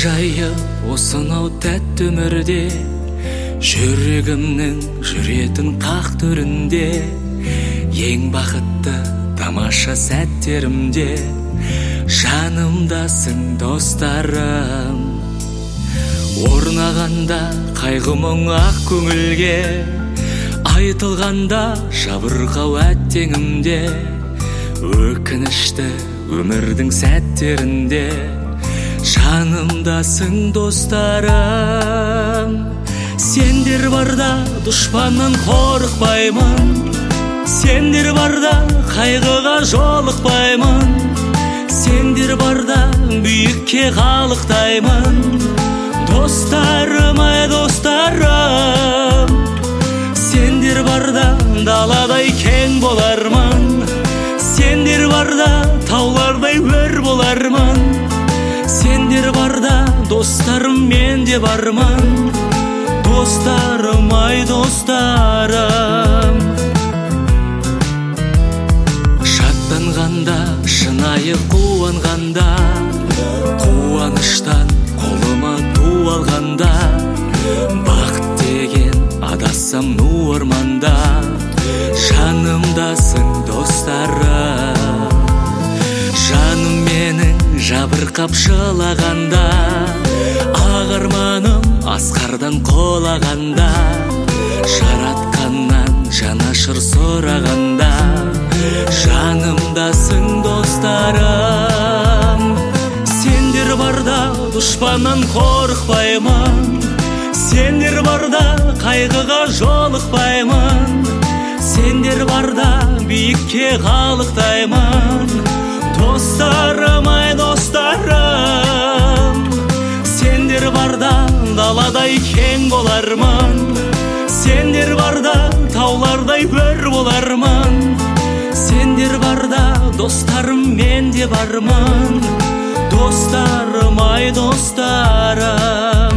жайып осынау тәтті өмірде, жүрегімнің жүретін қақ төрінде, ең бақытты тамаша сәттерімде жанымдасың достарым. Орнағанда қайғы мұң ақ көңілге, айтылғанда жабырқау әттеңімде, өкінішті өмірдің сәттерінде жанымдасың достарым. Сендер барда дұшпаннан қорықпаймын, сендер барда қайғыға жолықпаймын, сендер барда биікке қалықтаймын. Достарым, ай достарым, сендер барда даладай кең болармын, сендер барда таулардай өр болармын, сендер барда достарым мен де бармын. Достарым, ай достарым. Шаттанғанда, шынайы қуанғанда, қуаныштан қолыма ту алғанда, бақыт деген адасам ну орманда, жанымдасың достарым. Жаным менің жабырқап жылағанда, ақ арманым асқардан қолағанда, жаратқаннан жанашыр сұрағанда, жанымдасың достарым. Сендер барда дұшпаннан қорықпаймын, сендер барда қайғыға жолықпаймын, сендер барда биікке қалықтаймын. Достарым, ай достарым, сендер барда даладай кең болармын, сендер барда таулардай өр болармын, сендер барда достарым мен де бармын. Достарым, ай достарым.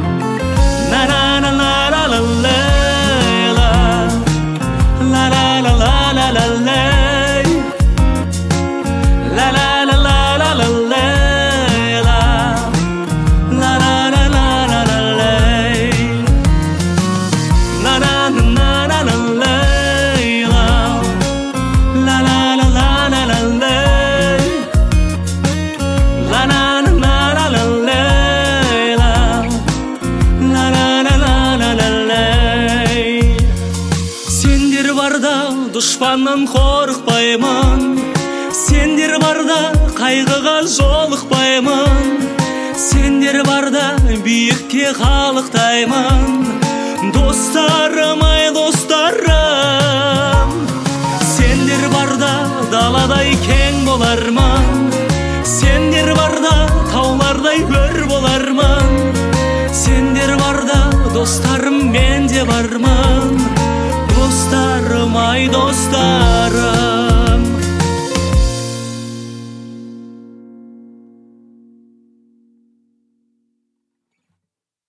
Дұшпаннан қорықпаймын, сендер барда қайғыға жолықпаймын, сендер барда биікке қалықтаймын. Достарым, ай достарым, сендер барда даладай кең болармын, сендер барда таулардай өр болармын, сендер барда достарым мен де бармын. Достарым, ай достарым.